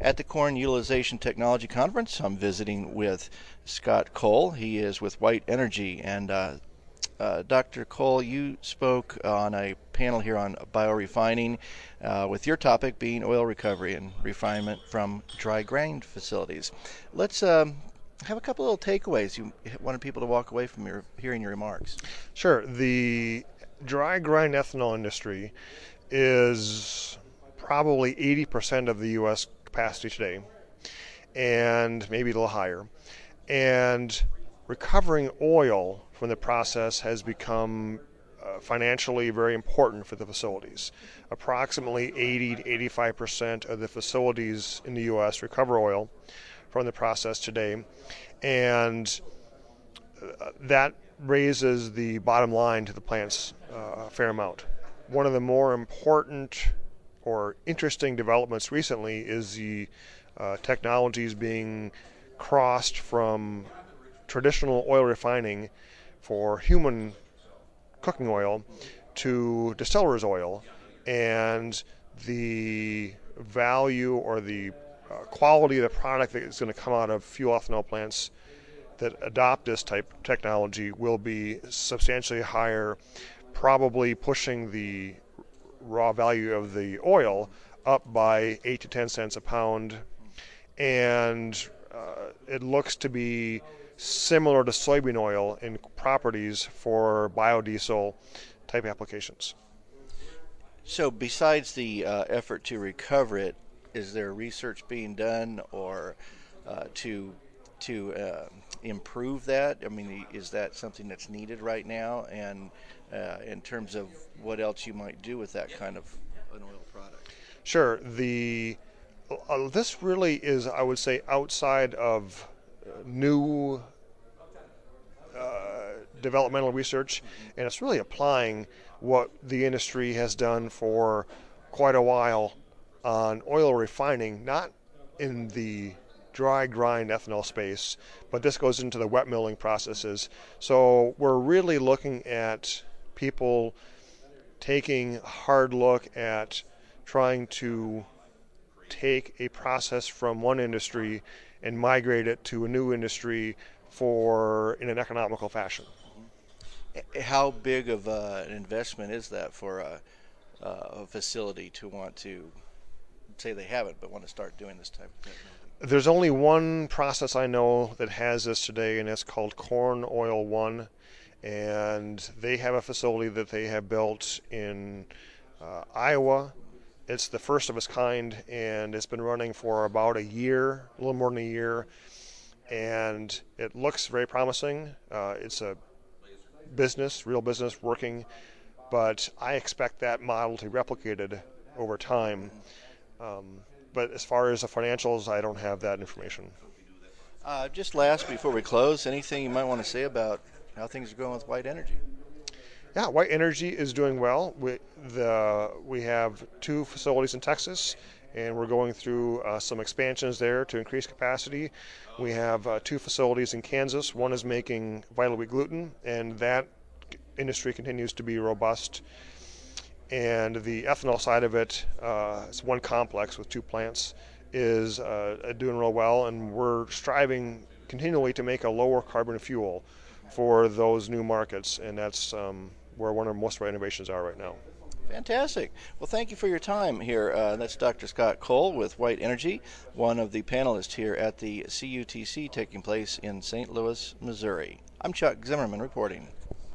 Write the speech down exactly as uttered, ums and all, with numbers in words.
at the Corn Utilization Technology Conference. I'm visiting with Scott Cole. He is with White Energy. And uh, uh, Doctor Cole, you spoke on a panel here on biorefining, uh, with your topic being oil recovery and refinement from dry grind facilities. Let's um, have a couple little takeaways you wanted people to walk away from your hearing your remarks. Sure. The dry grind ethanol industry is probably eighty percent of the U S capacity today, and maybe a little higher. And recovering oil from the process has become uh, financially very important for the facilities. Approximately eighty to eighty-five percent of the facilities in the U S recover oil from the process today, and uh, that raises the bottom line to the plants uh, a fair amount. One of the more important or interesting developments recently is the uh, technologies being crossed from traditional oil refining for human cooking oil to distillers oil, and the value or the uh, quality of the product that is going to come out of fuel ethanol plants that adopt this type of technology will be substantially higher, probably pushing the raw value of the oil up by eight to ten cents a pound. And uh, it looks to be similar to soybean oil in properties for biodiesel type applications. So besides the uh, effort to recover it, is there research being done or uh, to to uh, improve that? I mean, is that something that's needed right now? And uh, in terms of what else you might do with that kind of an oil product? Sure. The uh, this really is, I would say, outside of new uh, developmental research, and it's really applying what the industry has done for quite a while on oil refining, not in the dry grind ethanol space, but this goes into the wet milling processes. So we're really looking at people taking a hard look at trying to take a process from one industry and migrate it to a new industry for in an economical fashion. How big of uh, an investment is that for a, uh, a facility to want to say they haven't but want to start doing this type of thing? There's only one process I know that has this today, and it's called Corn Oil One, and they have a facility that they have built in uh, Iowa. It's the first of its kind, and it's been running for about a year, a little more than a year, and it looks very promising. Uh, it's a business, real business, working, but I expect that model to be replicated over time. Um, but as far as the financials, I don't have that information. Uh, just last, before we close, anything you might want to say about how things are going with White Energy? Yeah, White Energy is doing well. We, the, we have two facilities in Texas, and we're going through uh, some expansions there to increase capacity. We have uh, two facilities in Kansas. One is making vital wheat gluten, and that industry continues to be robust. And the ethanol side of it, uh, it's one complex with two plants, is uh, doing real well, and we're striving continually to make a lower carbon fuel for those new markets, and that's um, where one of most of our innovations are right now. Fantastic. Well, thank you for your time here. Uh, that's Doctor Scott Cole with White Energy, one of the panelists here at the C U T C taking place in Saint Louis, Missouri. I'm Chuck Zimmerman reporting.